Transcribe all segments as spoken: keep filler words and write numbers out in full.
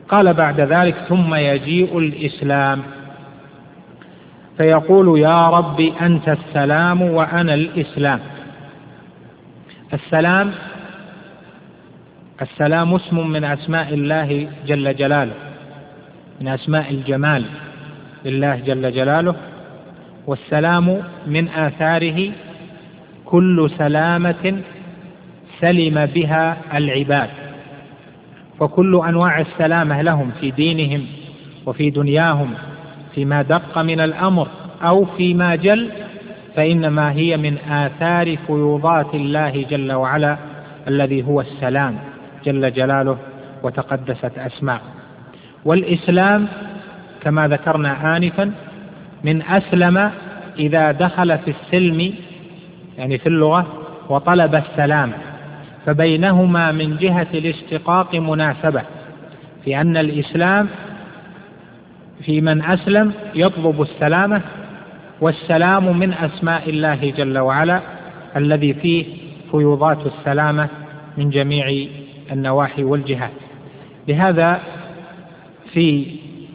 قال بعد ذلك: ثم يجيء الإسلام فيقول: يا رب أنت السلام وأنا الإسلام. السلام السلام اسم من أسماء الله جل جلاله، من أسماء الجمال لله جل جلاله، والسلام من آثاره كل سلامة سلم بها العباد، فكل أنواع السلامة لهم في دينهم وفي دنياهم فيما دق من الأمر أو فيما جل، فإنما هي من آثار فيوضات الله جل وعلا الذي هو السلام جل جلاله وتقدست أسماء. والإسلام كما ذكرنا آنفا من أسلم إذا دخل في السلم، يعني في اللغة، وطلب السلام، فبينهما من جهة الاشتقاق مناسبة، في أن الإسلام في من أسلم يطلب السلامة، والسلام من أسماء الله جل وعلا الذي فيه فيوضات السلامة من جميع النواحي والجهات. لهذا في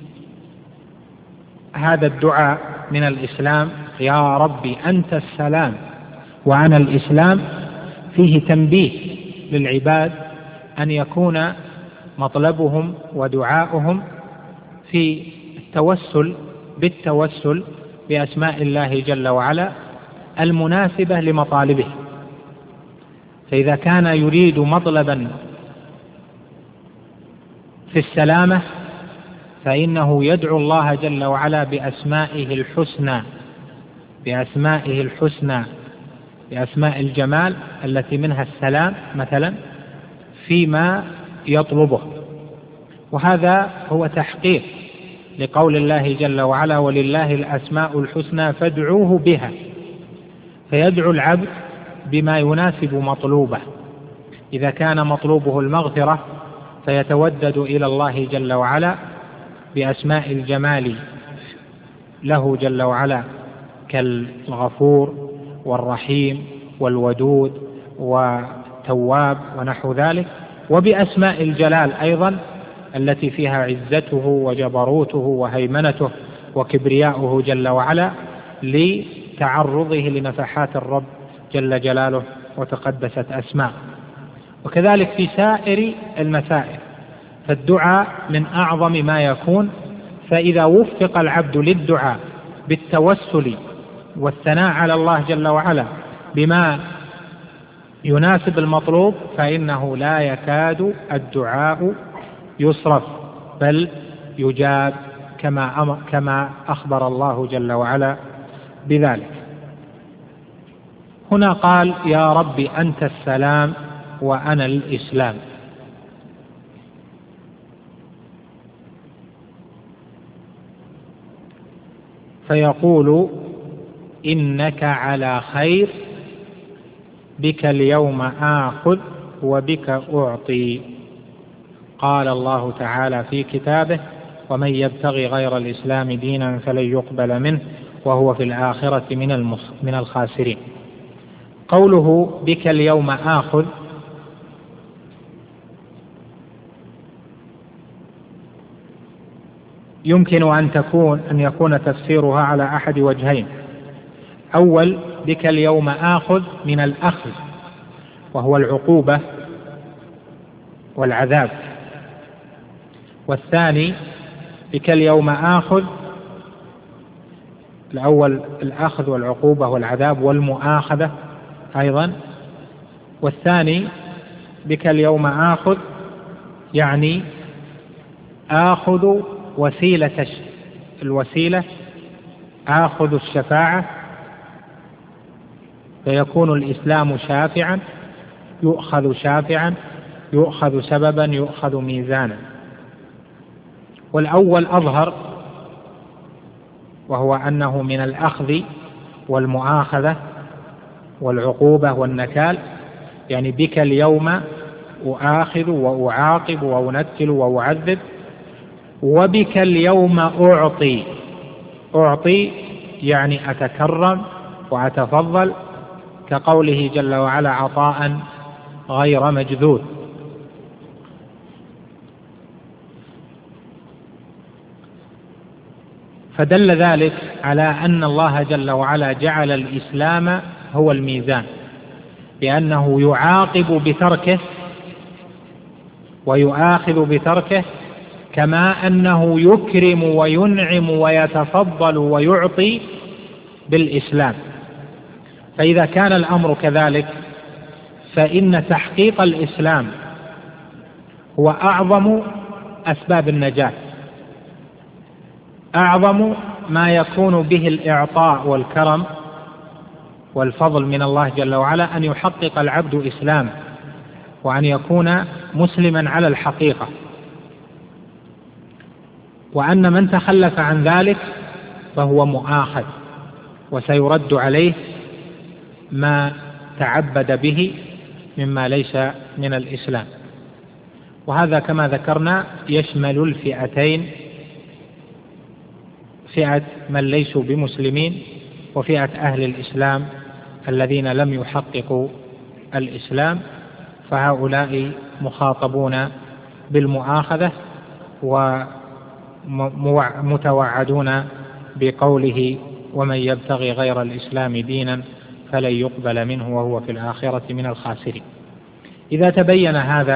هذا الدعاء من الإسلام: يا ربي أنت السلام وأنا الإسلام، فيه تنبيه للعباد أن يكون مطلبهم ودعاؤهم في التوسل بالتوسل بأسماء الله جل وعلا المناسبة لمطالبه. فإذا كان يريد مطلبا في السلامة فإنه يدعو الله جل وعلا بأسمائه الحسنى بأسمائه الحسنى بأسماء الجمال التي منها السلام مثلا فيما يطلبه. وهذا هو تحقيق لقول الله جل وعلا: ولله الأسماء الحسنى فادعوه بها. فيدعو العبد بما يناسب مطلوبه. إذا كان مطلوبه المغفرة فيتودد إلى الله جل وعلا بأسماء الجمال له جل وعلا كالغفور والرحيم والودود والتواب ونحو ذلك، وبأسماء الجلال أيضا التي فيها عزته وجبروته وهيمنته وكبرياؤه جل وعلا لتعرضه لنفحات الرب جل جلاله وتقدست أسماء. وكذلك في سائر المسائل، فالدعاء من أعظم ما يكون، فإذا وفق العبد للدعاء بالتوسل والثناء على الله جل وعلا بما يناسب المطلوب فإنه لا يكاد الدعاء يصرف، بل يجاب كما كما أخبر الله جل وعلا بذلك. هنا قال: يا رب أنت السلام وأنا الإسلام. فيقول: إنك على خير، بك اليوم آخذ وبك أعطي. قال الله تعالى في كتابه: ومن يبتغي غير الإسلام دينا فلن يقبل منه وهو في الآخرة من من الخاسرين. قوله بك اليوم آخذ يمكن أن تكون أن يكون تفسيرها على أحد وجهين. أول: بك اليوم آخذ من الأخذ، وهو العقوبة والعذاب. والثاني: بك اليوم آخذ، الأول الأخذ والعقوبة والعذاب والمؤاخذة أيضا، والثاني بك اليوم آخذ يعني آخذ وسيلة الوسيلة، آخذ الشفاعة، فيكون الإسلام شافعا، يؤخذ شافعا، يؤخذ سببا، يؤخذ ميزانا. والأول أظهر، وهو أنه من الأخذ والمؤاخذة والعقوبة والنكال، يعني بك اليوم أؤاخذ وأعاقب وأنكل وأعذب، وبك اليوم أعطي. أعطي يعني أتكرم وأتفضل، كقوله جل وعلا: عطاء غير مجذوذ. فدل ذلك على أن الله جل وعلا جعل الإسلام هو الميزان، بأنه يعاقب بتركه ويؤاخذ بتركه، كما أنه يكرم وينعم ويتفضل ويعطي بالإسلام. فإذا كان الأمر كذلك فإن تحقيق الإسلام هو أعظم أسباب النجاة، أعظم ما يكون به الإعطاء والكرم والفضل من الله جل وعلا، أن يحقق العبد إسلام وأن يكون مسلما على الحقيقة، وأن من تخلف عن ذلك فهو مؤاخذ وسيرد عليه ما تعبد به مما ليس من الإسلام. وهذا كما ذكرنا يشمل الفئتين، فئة من ليسوا بمسلمين وفئة أهل الإسلام الذين لم يحققوا الإسلام، فهؤلاء مخاطبون بالمؤاخذة ومتوعدون بقوله: ومن يبتغي غير الإسلام دينا فلن يقبل منه وهو في الآخرة من الخاسرين. إذا تبين هذا